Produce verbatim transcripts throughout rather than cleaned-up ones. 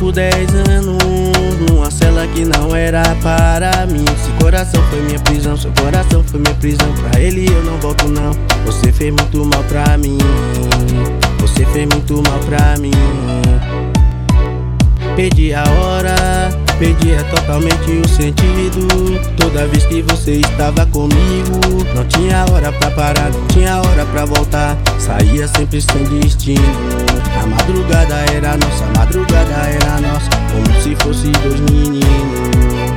por dez anos numa cela que não era para mim. Seu coração foi minha prisão, seu coração foi minha prisão. Pra ele eu não volto não. Você fez muito mal pra mim, você fez muito mal pra mim. Perdi a hora, perdia totalmente o sentido. Toda vez que você estava comigo, não tinha hora pra parar, não tinha hora pra voltar. Saía sempre sem destino. A madrugada era nossa, a madrugada era nossa, como se fosse dois meninos.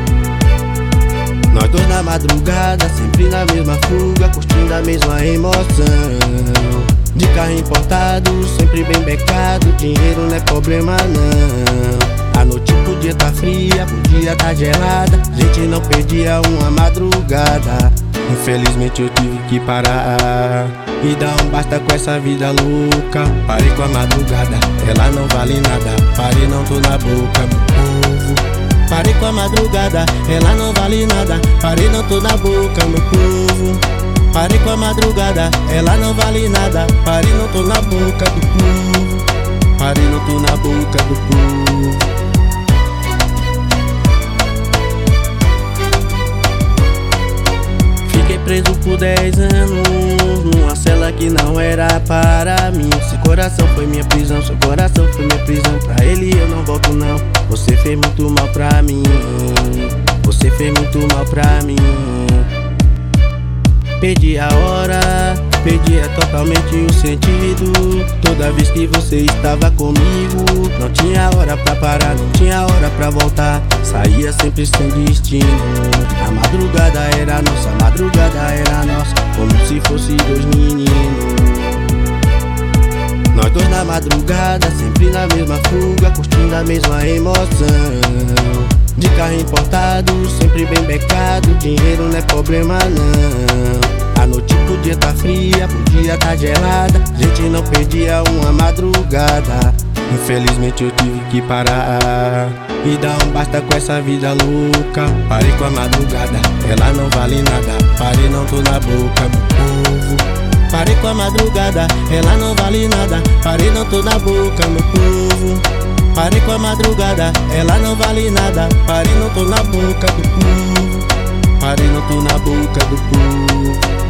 Nós dois na madrugada, sempre na mesma fuga, curtindo a mesma emoção. De carro importado, sempre bem becado, dinheiro não é problema não. A noite podia tá fria, podia tá gelada, a gente não perdia uma madrugada. Infelizmente eu tive que parar e dar um basta com essa vida louca. Parei com a madrugada, ela não vale nada. Parei, não tô na boca, meu povo. Parei com a madrugada, ela não vale nada. Parei, não tô na boca, meu povo. Parei com a madrugada, ela não vale nada. Parei, não tô na boca do povo. Parei, não tô na boca do povo. Fiquei preso por dez anos numa cela que não era para mim. Seu coração foi minha prisão, seu coração foi minha prisão. Pra ele eu não volto não. Você fez muito mal pra mim, você fez muito mal pra mim. Perdi a hora, perdia totalmente o sentido. Toda vez que você estava comigo, não tinha hora pra parar, não tinha hora pra voltar. Saía sempre sem destino. A madrugada era nossa, a madrugada era nossa, como se fosse dois meninos. Nós dois na madrugada, sempre na mesma fuga, curtindo a mesma emoção. De carro importado, sempre bem becado, dinheiro não é problema não. A noite podia tá fria, podia tá gelada, a gente não perdia uma madrugada. Infelizmente eu tive que parar e dar um basta com essa vida louca. Parei com a madrugada, ela não vale nada. Parei, não tô na boca, meu povo. Parei com a madrugada, ela não vale nada. Parei, não tô na boca, meu povo. Parei com a madrugada, ela não vale nada. Parei, não tô na boca do povo. Parei, não tô na boca do povo.